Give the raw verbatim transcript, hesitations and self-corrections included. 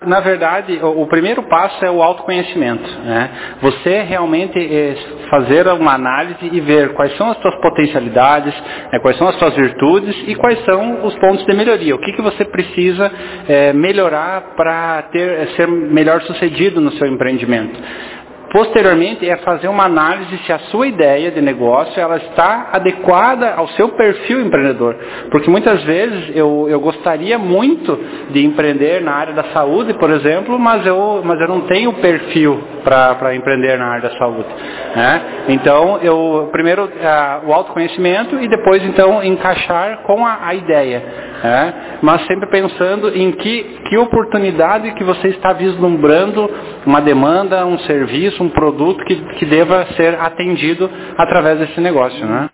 Na verdade, o, o primeiro passo é o autoconhecimento, né? Você realmente é, fazer uma análise e ver quais são as suas potencialidades, né, quais são as suas virtudes e quais são os pontos de melhoria. O que, que você precisa é, melhorar para ter, ser melhor sucedido no seu empreendimento. Posteriormente, é fazer uma análise se a sua ideia de negócio ela está adequada ao seu perfil empreendedor. Porque muitas vezes eu, eu gostaria muito de empreender na área da saúde, por exemplo, mas eu, mas eu não tenho perfil para empreender na área da saúde. Né? Então, eu primeiro uh, o autoconhecimento e depois, então, encaixar com a, a ideia. Né? Mas sempre pensando em que, que oportunidade que você está vislumbrando uma demanda, um serviço, um produto que, que deva ser atendido através desse negócio, né?